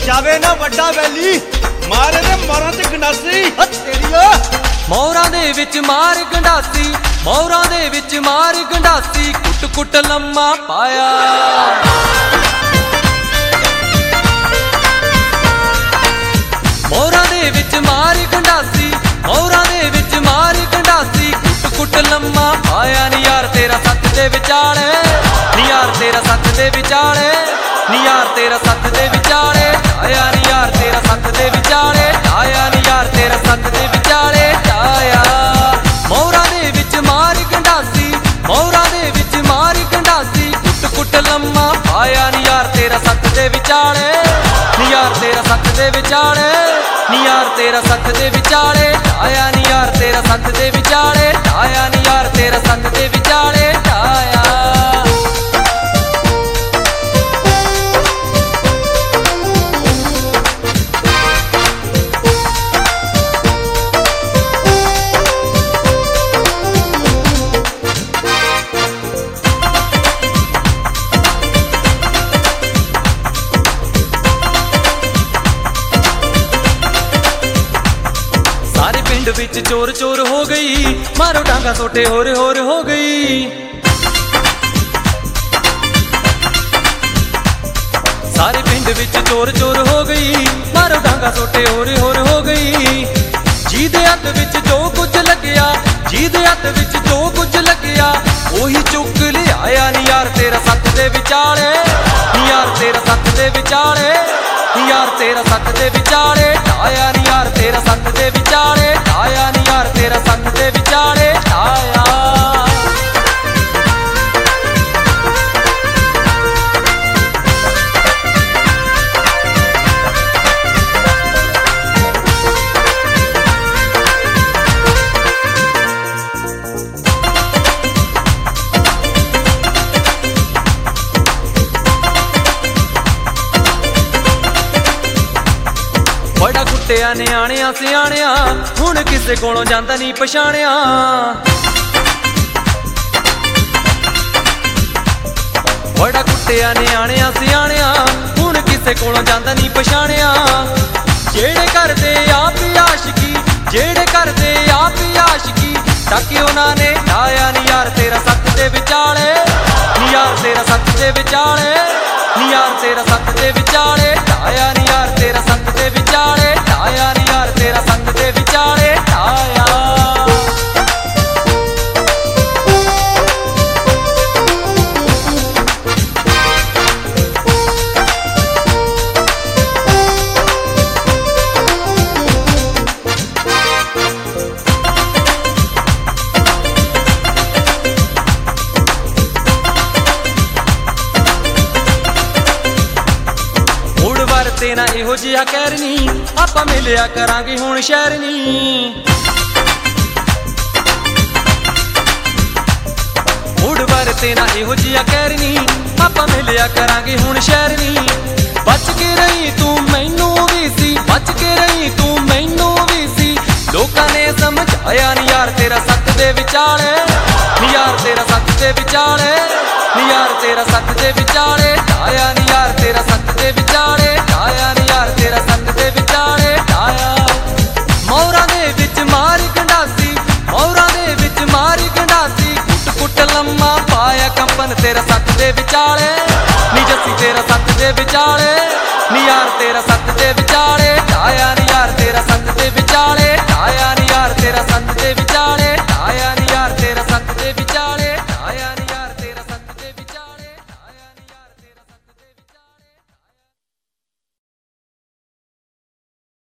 ਜਾਵੇ ਨਾ ਵੱਡਾ ਵੈਲੀ ਮਾਰੇ ਦੇ ਮਾਰਾਂ ਤੇ ਗੰਡਾਸੀ ਤੇਰੀਓ ਮੌਰਾਂ ਦੇ ਵਿੱਚ ਮਾਰ ਗੰਡਾਸੀ, ਮੌਰਾਂ ਦੇ ਵਿੱਚ ਮਾਰ ਗੰਡਾਸੀ, ਕੁੱਟ ਕੁੱਟ ਲੰਮਾ ਪਾਇਆ। ਮੌਰਾਂ ਦੇ ਵਿੱਚ ਮਾਰ ਗੰਡਾਸੀ, ਮੌਰਾਂ ਦੇ ਵਿੱਚ ਮਾਰ ਗੰਡਾਸੀ, ਕੁੱਟ ਕੁੱਟ ਲੰਮਾ ਪਾਇਆ। ਨੀ ਯਾਰ ਤੇਰਾ ਸੱਤ ਦੇ ਵਿਚਾਲੇ, ਨੀ ਯਾਰ ਤੇਰਾ ਸੱਤ ਦੇ ਵਿਚਾਲੇ, ਨੀ ਯਾਰ ਤੇਰਾ ਸੱਤ ਦੇ ਵਿਚਾਲੇ ਆਇਆ। ਨੀ ਯਾਰ ਤੇਰਾ ਸੱਤ ਦੇ ਵਿਚਾਲੇ ਆਇਆ, ਨੀ ਯਾਰ ਤੇਰਾ ਸੱਤ ਦੇ ਵਿਚਾਲੇ ਆਇਆ। ਮੌਰਾਂ ਦੇ ਵਿੱਚ ਮਾਰ ਗੰਡਾਸੀ, ਮੌਰਾਂ ਦੇ ਵਿੱਚ ਮਾਰ ਗੰਡਾਸੀ, ਕੁੱਟ ਕੁੱਟ ਲੰਮਾ ਪਾਇਆ। ਨੀ ਯਾਰ ਤੇਰਾ ਸੱਤ ਦੇ ਵਿਚਾਲੇ, ਨੀ ਯਾਰ ਤੇਰਾ ਸੱਤ ਦੇ ਵਿਚਾਲੇ, ਨੀ ਯਾਰ ਤੇਰਾ ਸੱਤ ਦੇ ਵਿਚਾਲੇ ਆਇਆ। ਨੀ ਯਾਰ ਤੇਰਾ ਸੱਤ ਦੇ ਵਿਚਾਲੇ ਆਇਆ, ਨੀ ਯਾਰ ਤੇਰਾ ਸੱਤ ਦੇ ਵਿਚਾਲੇ ਆਇਆ। ਸਾਰੇ ਪਿੰਡ ਵਿੱਚ ਚੋਰ ਚੋਰ ਹੋ ਗਈ, ਮਾਰੋ ਡਾਂਗਾ ਸੋਟੇ ਹੋਰ ਹੋਰ ਹੋ ਗਈ। ਸਾਰੇ ਪਿੰਡ ਵਿੱਚ ਚੋਰ ਚੋਰ ਹੋ ਗਈ, ਮਾਰੋ ਡਾਂਗਾ ਸੋਟੇ ਹੋਰ ਹੋਰ ਹੋ ਗਈ। ਜਿਹਦੇ ਹੱਥ ਵਿੱਚ ਜੋ ਕੁਝ ਲੱਗਿਆ, ਜਿਹਦੇ ਹੱਥ ਵਿੱਚ ਜੋ ਕੁਝ ਲੱਗਿਆ, ਉਹੀ ਚੁੱਕ ਲਿਆਇਆ। ਨੀ ਯਾਰ ਤੇਰਾ ਸੱਤ ਦੇ ਵਿਚਾਲੇ, ਨੀ ਯਾਰ ਤੇਰਾ ਸੱਤ ਦੇ ਵਿਚਾਲੇ, ਨੀ ਯਾਰ ਤੇਰਾ ਸੱਤ ਦੇ ਵਿਚਾਲੇ ਆਇਆ। ਨੀ ਯਾਰ ਤੇਰਾ ਸੱਤ ਦੇ ਵਿਚਾਲੇ ਆਇਆ, ਨੀ ਯਾਰ ਤੇਰਾ ਸੱਤ ਦੇ ਵਿਚਾਲੇ ਆਇਆ। ਬੜਾ ਕੁੱਟਿਆ ਨਿਆਣਿਆਂ ਸਿਆਣਿਆਂ, ਹੁਣ ਕਿਸੇ ਕੋਲੋਂ ਜਾਂਦਾ ਨਹੀਂ ਪਛਾਣਿਆ। ਬੜਾ ਕੁੱਟਿਆ ਨਿਆਣਿਆਂ ਸਿਆਣਿਆਂ, ਹੁਣ ਕਿਸੇ ਕੋਲੋਂ ਜਾਂਦਾ ਨਹੀਂ ਪਛਾਣਿਆ। ਜਿਹੜੇ ਕਰਦੇ ਆਪ ਆਸ਼ਕੀ, ਜਿਹੜੇ ਕਰਦੇ ਆਪ ਆਸ਼ਕੀ, ਟਾਕੇ ਉਹਨਾਂ ਨੇ ਆਇਆ। ਨੀ ਯਾਰ ਤੇਰਾ ਸੱਤ ਦੇ ਵਿਚਾਲੇ, ਨੀ ਯਾਰ ਤੇਰਾ ਸੱਤ ਦੇ ਵਿਚਾਲੇ, ਨੀ ਯਾਰ ਤੇਰਾ ਸੱਤ ਦੇ ਵਿਚਾਲੇ ਆਇਆ। ਨੀ ਯਾਰ ਤੇਰਾ ਸੱਤ ਦੇ ਵਿਚਾਲੇ ਆਇਆ, ਨੀ ਯਾਰ ਤੇਰਾ ਸੱਤ ਦੇ ਵਿਚਾਲੇ ਆਇਆ। ਤੇ ਨਾ ਇਹੋ ਜਿਹਾ ਕਹਿਰਨੀ, ਆਪਾਂ ਮਿਲਿਆ ਕਰਾਂਗੇ ਹੁਣ ਸ਼ਹਿਰਨੀ। ਮੁੜ ਵਰਤੇ ਨਾ ਇਹੋ ਜਿਹਾ ਕਹਿਰਨੀ, ਆਪਾਂ ਮਿਲਿਆ ਕਰਾਂਗੇ ਹੁਣ ਸ਼ਹਿਰਨੀ। ਬਚ ਕੇ ਰਹੀ ਤੂੰ ਮੈਨੂੰ ਵੀ ਸੀ, ਬਚ ਕੇ ਰਹੀ ਤੂੰ ਮੈਨੂੰ ਵੀ ਸੀ, ਲੋਕਾਂ ਨੇ ਸਮਝਾਇਆ। ਨੀ ਯਾਰ ਤੇਰਾ ਸੱਤ ਦੇ ਵਿਚਾਲੇ, ਨੀ ਯਾਰ ਤੇਰਾ ਸੱਤ ਦੇ ਵਿਚਾਲੇ, ਨੀ ਯਾਰ ਤੇਰਾ ਸੱਤ ਦੇ ਵਿਚਾਲੇ ਆਇਆ। ਨੀ ਯਾਰ ਤੇਰਾ ਸੱਤ ਦੇ ਵਿਚਾਲੇ ਆਇਆ, ਨੀ ਯਾਰ ਤੇਰਾ ਸੱਤ ਦੇ ਵਿਚਾਲੇ ਆਇਆ। ਮੌਰਾਂ ਦੇ ਵਿੱਚ ਮਾਰ ਗੰਡਾਸੀ, ਮੌਰਾਂ ਦੇ ਵਿੱਚ ਮਾਰ ਗੰਡਾਸੀ, ਕੁੱਟ ਕੁੱਟ ਲੰਮਾ ਪਾਇਆ। ਕੰਪਨ ਤੇਰਾ ਸੱਤ ਦੇ ਵਿਚਾਲੇ, ਨੀ ਜੱਸੀ ਤੇਰਾ ਸੱਤ ਦੇ ਵਿਚਾਲੇ, ਨੀ ਯਾਰ ਤੇਰਾ ਸੱਤ ਦੇ ਵਿਚਾਲੇ ਆਇਆ। ਨੀ ਯਾਰ ਤੇਰਾ ਸੱਤ ਦੇ